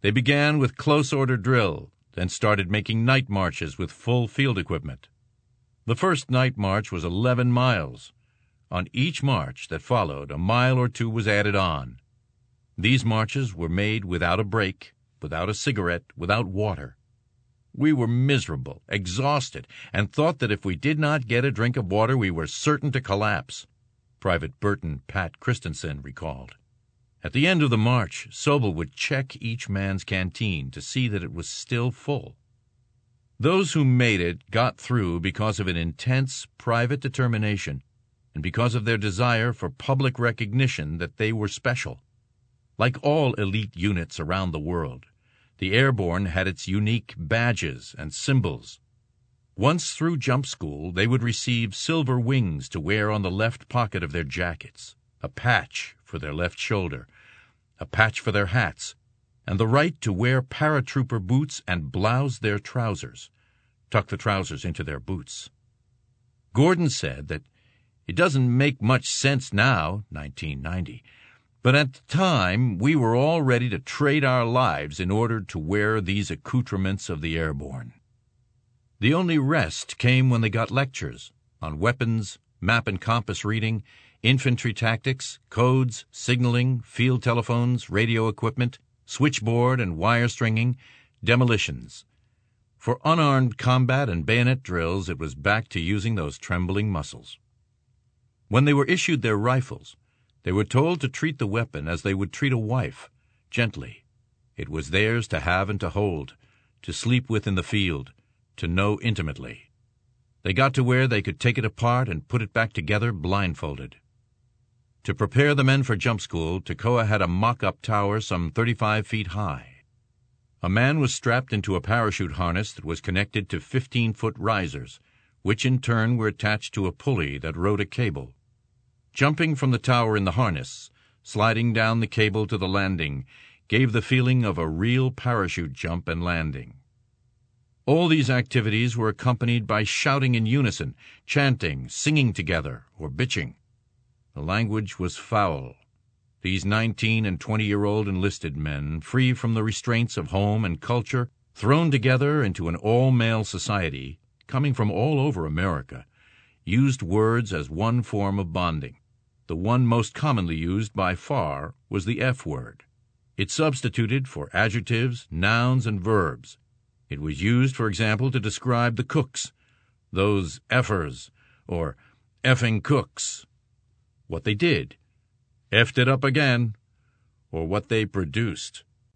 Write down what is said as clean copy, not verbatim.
They began with close order drill, then started making night marches with full field equipment. The first night march was 11 miles. On each march that followed, a mile or two was added on. These marches were made without a break, without a cigarette, without water. We were miserable, exhausted, and thought that if we did not get a drink of water, we were certain to collapse, Private Burton Pat Christensen recalled. At the end of the march, Sobel would check each man's canteen to see that it was still full. Those who made it got through because of an intense private determination and because of their desire for public recognition that they were special. Like all elite units around the world, the Airborne had its unique badges and symbols. Once through jump school, they would receive silver wings to wear on the left pocket of their jackets, a patch for their left shoulder, a patch for their hats, and the right to wear paratrooper boots and blouse their trousers, tuck the trousers into their boots. Gordon said that it doesn't make much sense now, 1990, but at the time we were all ready to trade our lives in order to wear these accoutrements of the Airborne. The only rest came when they got lectures on weapons, map and compass reading, infantry tactics, codes, signaling, field telephones, radio equipment, switchboard and wire stringing, demolitions. For unarmed combat and bayonet drills, it was back to using those trembling muscles. When they were issued their rifles, they were told to treat the weapon as they would treat a wife, gently. It was theirs to have and to hold, to sleep with in the field, to know intimately. They got to where they could take it apart and put it back together blindfolded. To prepare the men for jump school, Toccoa had a mock-up tower some 35 feet high. A man was strapped into a parachute harness that was connected to 15-foot risers, which in turn were attached to a pulley that rode a cable. Jumping from the tower in the harness, sliding down the cable to the landing, gave the feeling of a real parachute jump and landing. All these activities were accompanied by shouting in unison, chanting, singing together, or bitching. The language was foul. These 19- and 20-year-old enlisted men, free from the restraints of home and culture, thrown together into an all-male society, coming from all over America, used words as one form of bonding. The one most commonly used by far was the F word. It substituted for adjectives, nouns, and verbs. It was used, for example, to describe the cooks, those effers, or effing cooks. What they did, effed it up again, or what they produced.